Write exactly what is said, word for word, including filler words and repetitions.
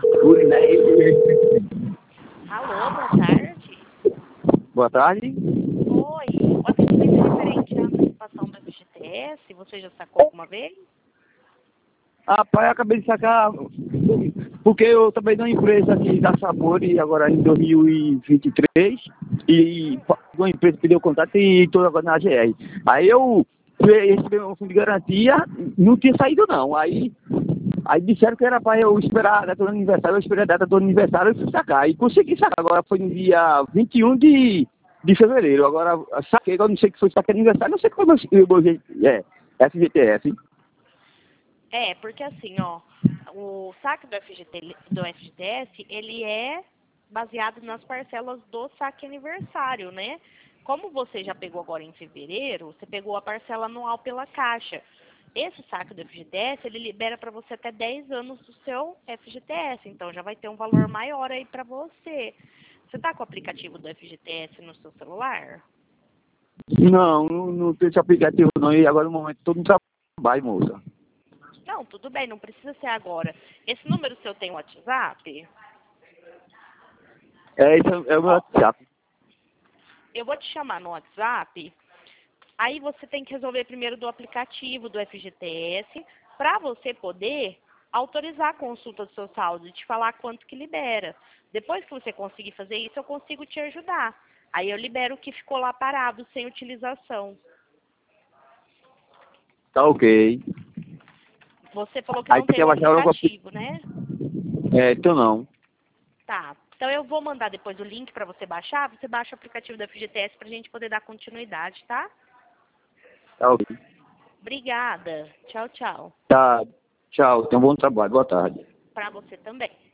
Ui, né? Alô, boa tarde. Boa tarde. Oi, o atendimento é referente à antecipação do F G T S, você já sacou alguma vez? Rapaz, eu acabei de sacar, porque eu trabalhei numa empresa aqui da Sabore agora em dois mil e vinte e três e uma empresa perdeu o contrato e estou agora na A G R. Aí eu fui receber um fundo de garantia, não tinha saído não. Aí, aí disseram que era para eu esperar a data do aniversário, eu esperei a data do aniversário e fui sacar. E consegui sacar, agora foi no dia vinte e um de, de fevereiro. Agora saquei, agora não sei que foi saque aniversário, não sei como eu é, F G T S. É, porque assim, ó, o saque do F G T, do F G T S, ele é baseado nas parcelas do saque aniversário, né? Como você já pegou agora em fevereiro, você pegou a parcela anual pela Caixa. Esse saque do F G T S, ele libera para você até dez anos do seu F G T S, então já vai ter um valor maior aí para você. Você tá com o aplicativo do F G T S no seu celular? Não, não, não tem esse aplicativo não. E agora no momento todo no trabalho, moça. Não, tudo bem, não precisa ser agora. Esse número seu tem WhatsApp? É, esse é, é o meu Ó, WhatsApp. eu vou te chamar no WhatsApp. Aí você tem que resolver primeiro do aplicativo do F G T S para você poder autorizar a consulta do seu saldo e te falar quanto que libera. Depois que você conseguir fazer isso, eu consigo te ajudar. Aí eu libero o que ficou lá parado sem utilização. Tá ok. Você falou que Aí não tu tem quer o baixar logo o aplicativo? aplicativo, né? É, então não. Tá. Então eu vou mandar depois o link para você baixar. Você baixa o aplicativo da F G T S para a gente poder dar continuidade, tá? Tá ok. Obrigada. Tchau, tchau. Tá. Tchau, tenha um bom trabalho. Boa tarde. Para você também.